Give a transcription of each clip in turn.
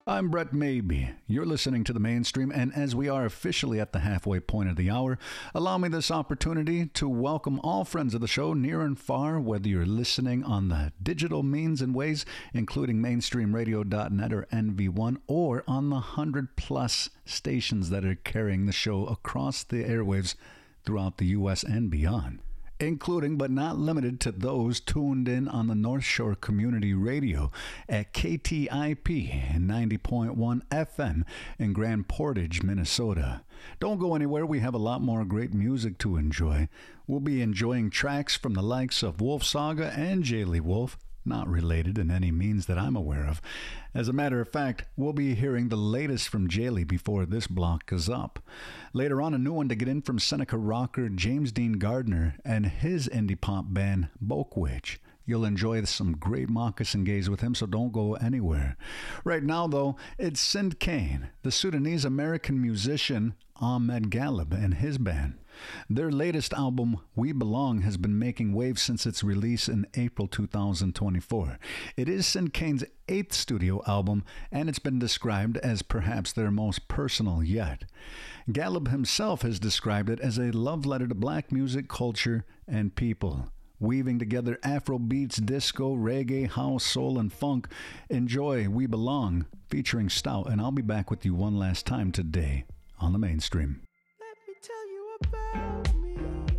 I'm Brett Maybe. You're listening to The Mainstream, and as we are officially at the halfway point of the hour, allow me this opportunity to welcome all friends of the show, near and far, whether you're listening on the digital means and ways, including mainstreamradio.net or NV1, or on the 100-plus stations that are carrying the show across the airwaves throughout the U.S. and beyond, including but not limited to those tuned in on the North Shore Community Radio at KTIP 90.1 FM in Grand Portage, Minnesota. Don't go anywhere. We have a lot more great music to enjoy. We'll be enjoying tracks from the likes of Wolf Saga and J. Lee Wolf, not related in any means that I'm aware of. As a matter of fact, we'll be hearing the latest from J. Lee before this block is up. Later on, a new one to get in from Seneca rocker James Dean Gardner and his indie pop band, Bokwitch. You'll enjoy some great moccasin gaze with him, so don't go anywhere. Right now, though, it's Sind Kane, the Sudanese-American musician Ahmed Galib and his band. Their latest album, We Belong, has been making waves since its release in April 2024. It is Sind Kane's 8th studio album, and it's been described as perhaps their most personal yet. Galib himself has described it as a love letter to black music, culture, and people. Weaving together Afro beats, disco, reggae, house, soul, and funk. Enjoy We Belong, featuring Stout, and I'll be back with you one last time today on The Mainstream. Let me tell you about me.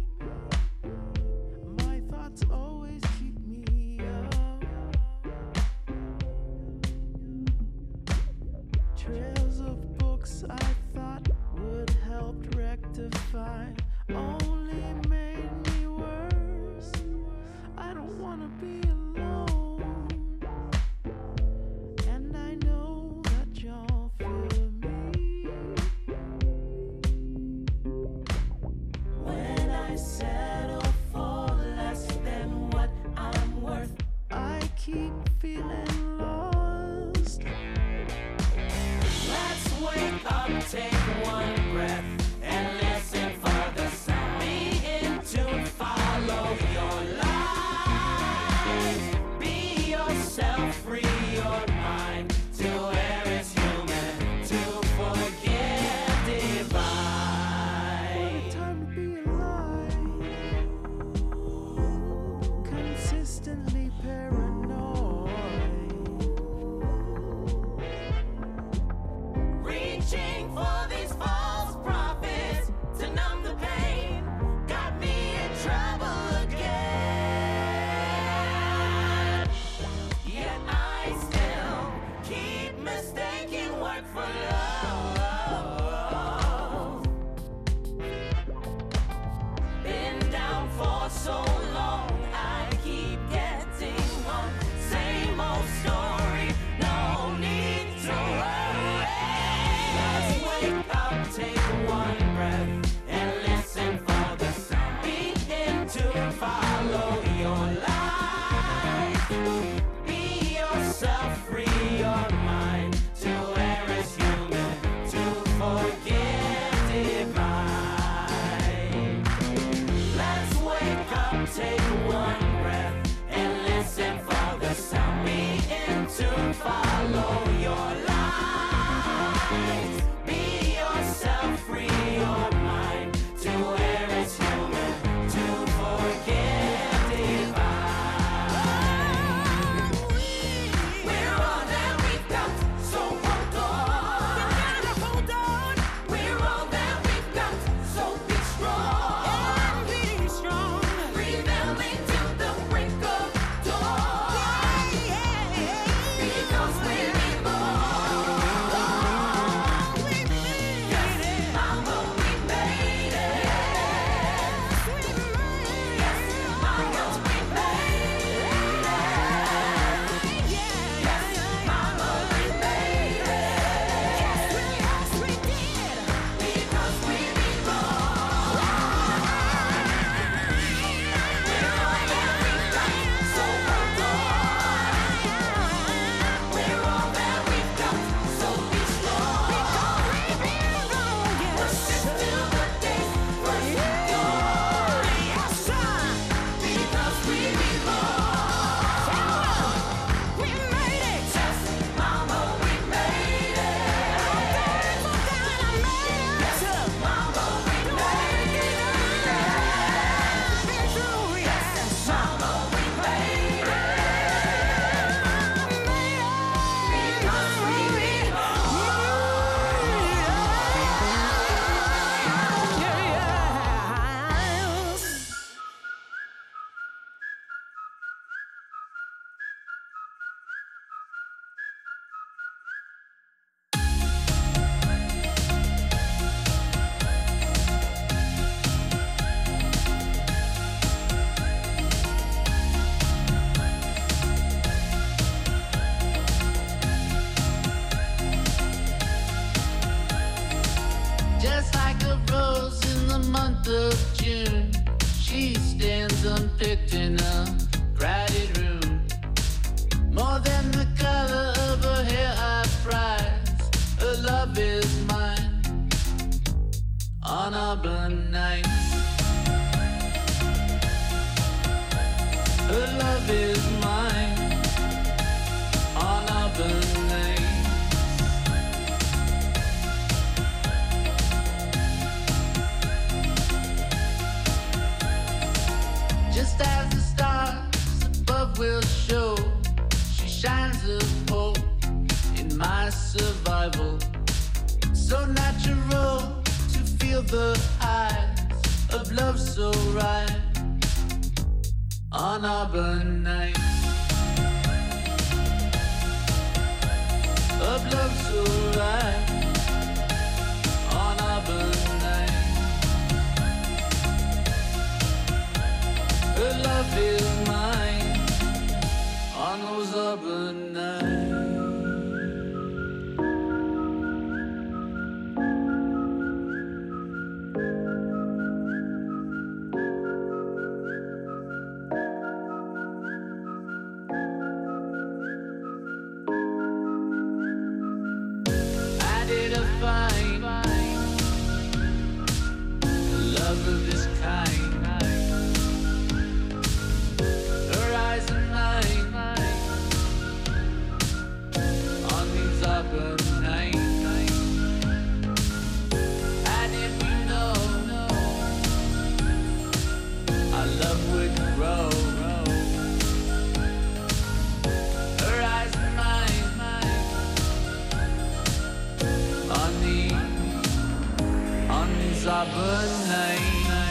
My thoughts always keep me up. Trails of books I thought would help rectify only made me worse. I don't wanna be alone, and I know that y'all feel me. When I settle for less than what I'm worth, I keep feeling lost. Let's wake up, take one breath, and listen for the sound. Be in tune, follow your life. Be yourself, free your mind to where it's human, to forget divine. What a time to be alive. Consistently paranoid. Reaching for these false prophets to numb the pain got me in trouble again. Yet I still keep mistaking work for love. Been down for so long, I keep getting on. Same old story, no need to worry. Let's wake up, take one breath, and listen for the sound. Be in tune, follow your life. Be yourself, free your mind to where it's human. month of June, she stands unpicked in a crowded room. More than the color of her hair I prize, her love is mine on auburn nights. Her love is mine on auburn nights. Just as the stars above will show, she shines a hope in my survival. So natural to feel the highs of love so right on auburn nights. Of love so right on auburn nights. Her love is mine on those auburn nights. I did a find love of this kind. Her eyes and mine on these auburn nights. How did we know our love would grow? Her eyes and mine on these auburn nights.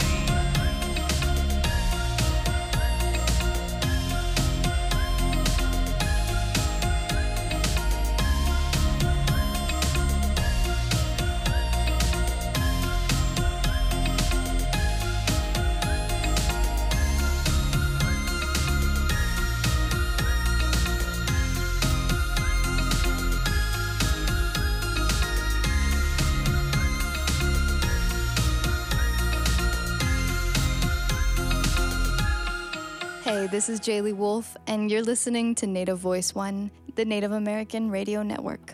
Hey, this is Jaylee Wolf, and you're listening to Native Voice One, the Native American Radio Network.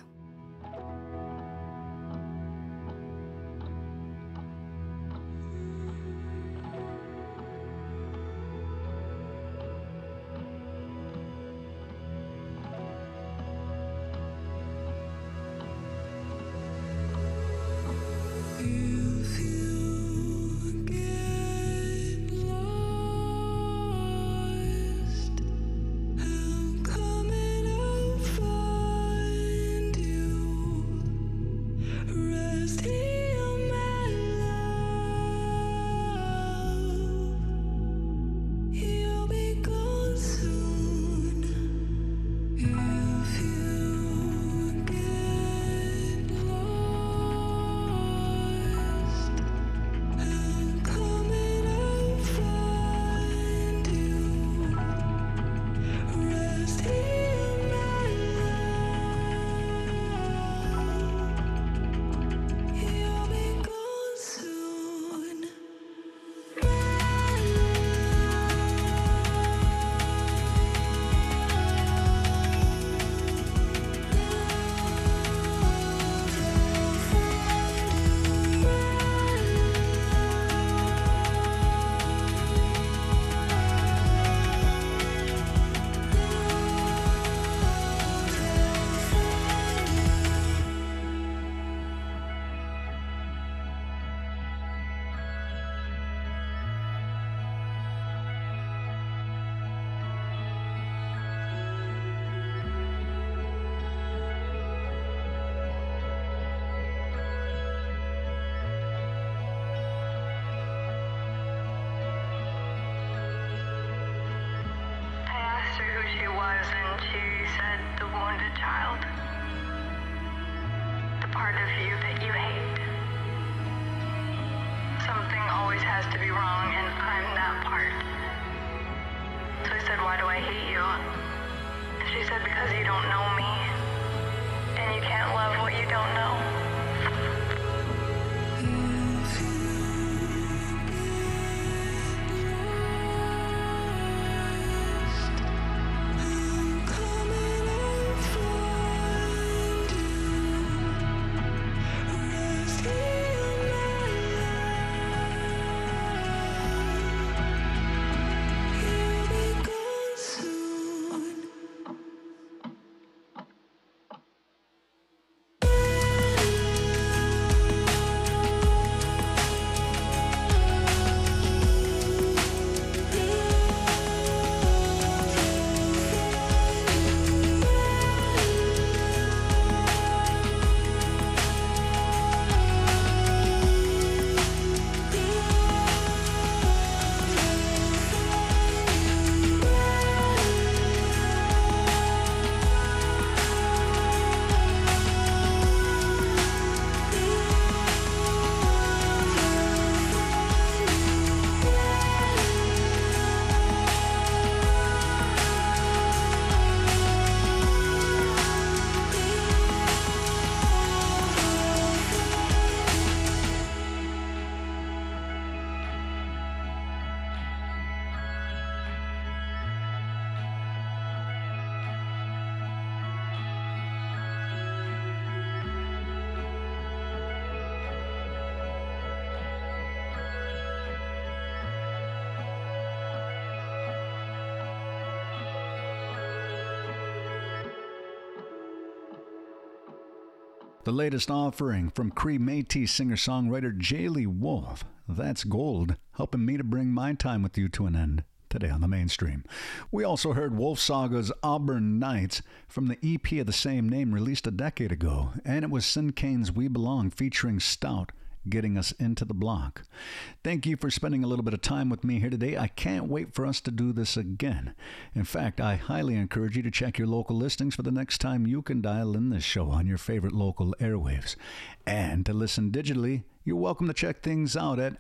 The latest offering from Cree Métis singer-songwriter Jaylee Wolf. That's gold, helping me to bring my time with you to an end today on the mainstream. We also heard Wolf Saga's Auburn Nights from the EP of the same name released a decade ago, and it was Sin Kane's We Belong featuring Stout, getting us into the block. Thank you for spending a little bit of time with me here today. I can't wait for us to do this again. In fact, I highly encourage you to check your local listings for the next time you can dial in this show on your favorite local airwaves. And to listen digitally, you're welcome to check things out at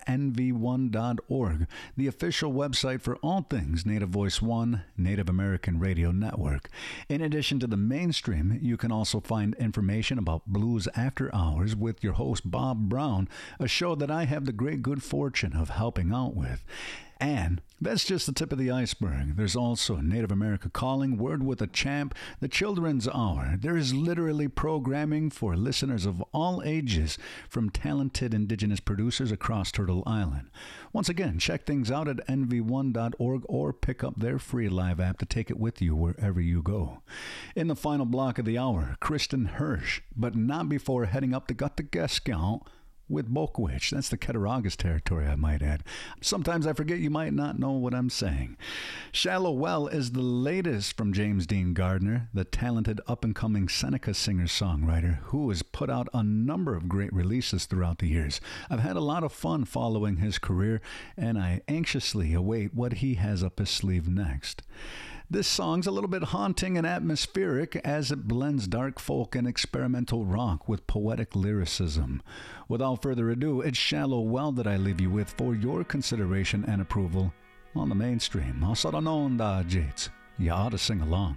nv1.org, the official website for all things Native Voice One, Native American Radio Network. In addition to the mainstream, you can also find information about Blues After Hours with your host Bob Brown, a show that I have the great good fortune of helping out with. And that's just the tip of the iceberg. There's also Native America Calling, Word with a Champ, the Children's Hour. There is literally programming for listeners of all ages from talented Indigenous producers across Turtle Island. Once again, check things out at nv1.org or pick up their free live app to take it with you wherever you go. In the final block of the hour, Kristen Hirsch, but not before heading up to Gutagaskount with Bokwich. That's the Cattaraugus territory, I might add. Sometimes I forget you might not know what I'm saying. Shallow Well is the latest from James Dean Gardner, the talented up-and-coming Seneca singer-songwriter who has put out a number of great releases throughout the years. I've had a lot of fun following his career, and I anxiously await what he has up his sleeve next. This song's a little bit haunting and atmospheric as it blends dark folk and experimental rock with poetic lyricism. Without further ado, it's Shallow Well that I leave you with for your consideration and approval on the mainstream. Asaranonda Jates. You ought to sing along.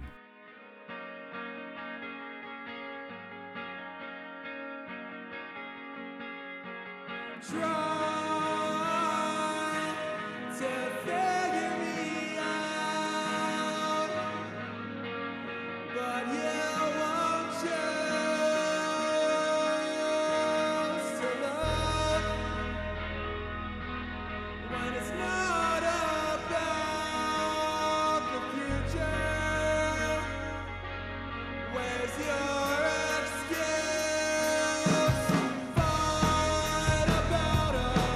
Fight about us.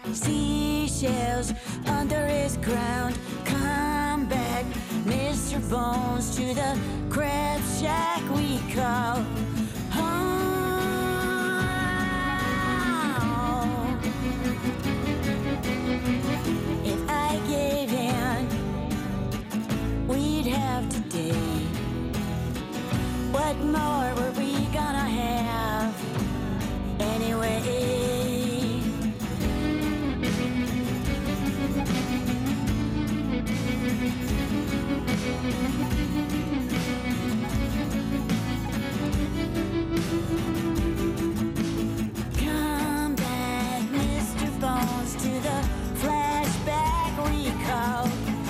seashells under his ground. Come back, Mr. Bones, to the crab shack we call home. If I gave in, we'd have today. What more were we gonna have anyway? Come back, Mr. Bones, to the flashback we call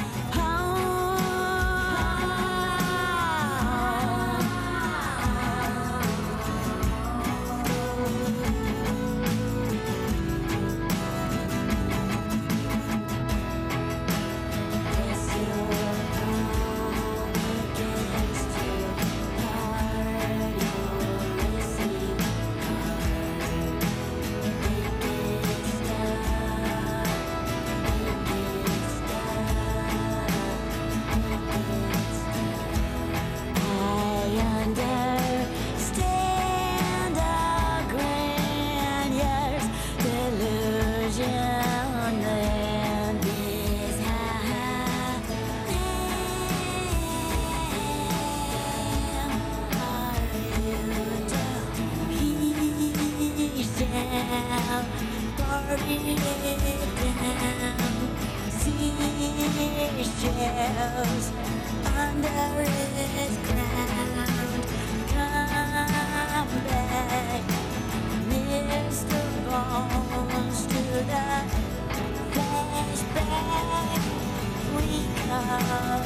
seashells under his ground. Come back, Mr. Bones, to the flashback we call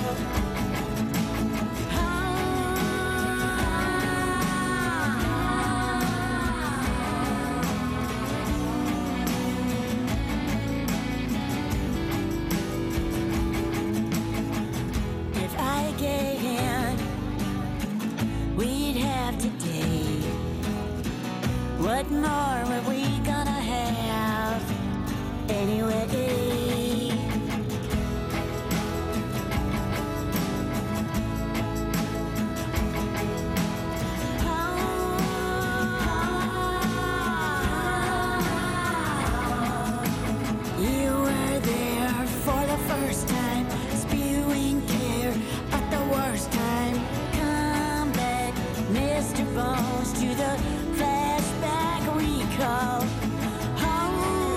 today. What more were we gonna have anyway? You were there for the first time, spewing care at the worst time. Mr. Bones, to the flashback we call home.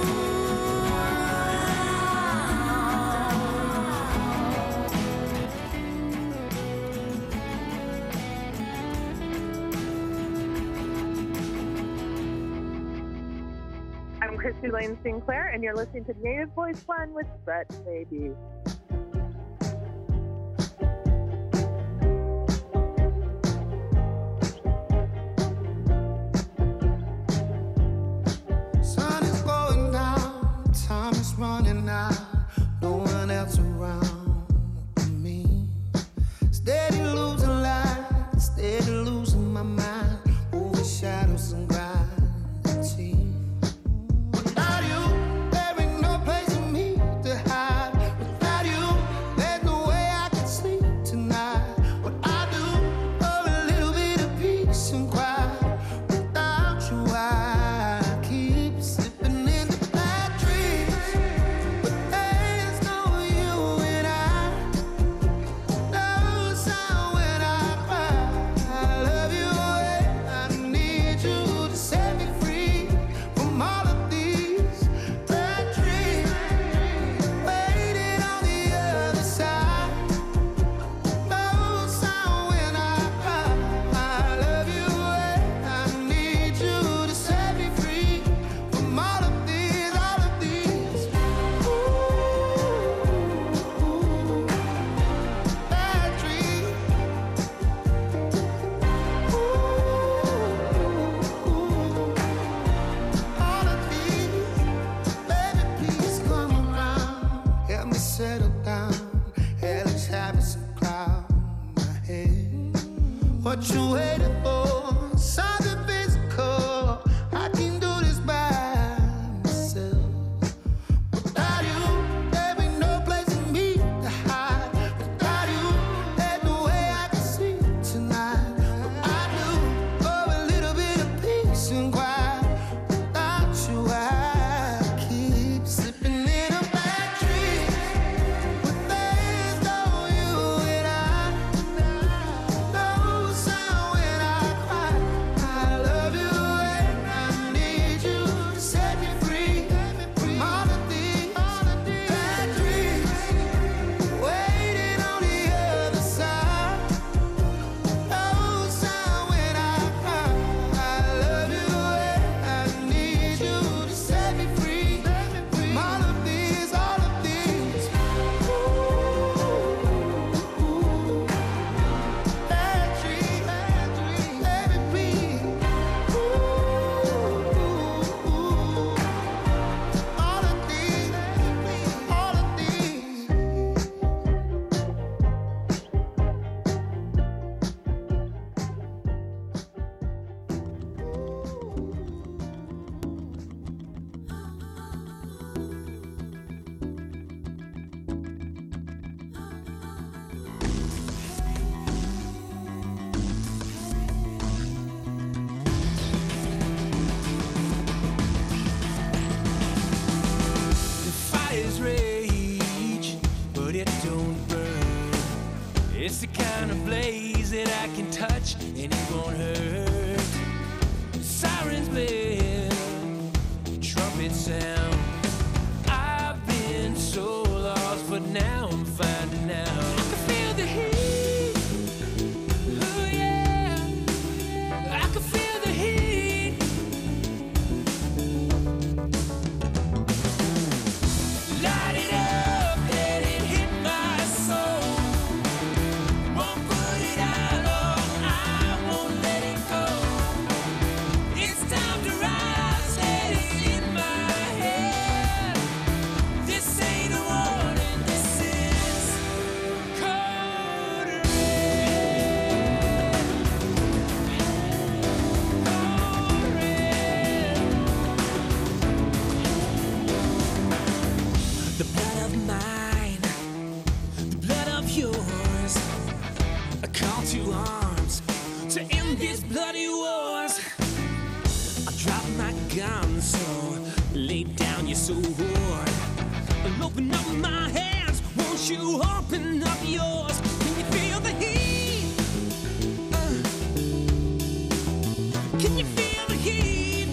I'm Christy Lane Sinclair, and you're listening to Native Voice One with Brett Baby. Running out, no one else around me. Steady losing light, steady losing my mind over shadows and gravity. Without you, there ain't no place for me to hide. Without you, there's no way I can sleep tonight. What I do for a little bit of peace and quiet. Without you, I keep slipping into bad dreams. What you waiting for? Something physical. I can do this by myself. I can touch and it won't hurt. Sirens play, trumpets sound. I've been so lost, but now I'm finding out. I can feel the heat. Oh yeah, I can feel the heat. Light it up, let it hit my soul. Won't put it out on, I won't let it go. It's time to rise, let it in my head. This ain't a warning, this is code red. Code red. The blood of mine, the blood of yours. I call to arms to end these bloody wars. I drop my gun, so lay down your sword. I'll open up my hands, won't you open up yours? Can you feel the heat? Can you feel the heat?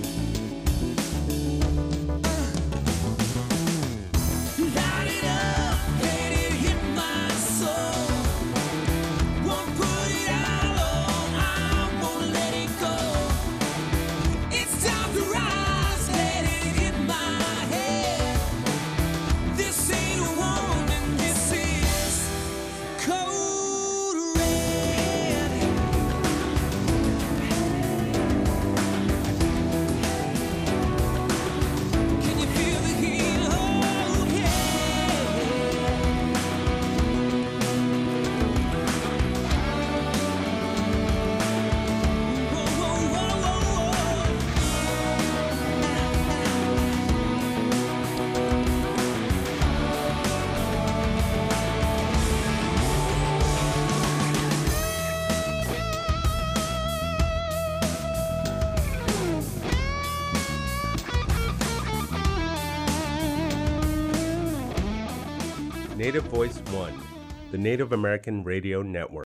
Light it up, let it hit my soul. Won't put it out on, I won't let it go. It's time to rise, let it hit my head. This ain't a warning, this is code red. Can you feel the heat? Oh yeah. Whoa, whoa, whoa, whoa, whoa. Native Voice One, the Native American Radio Network.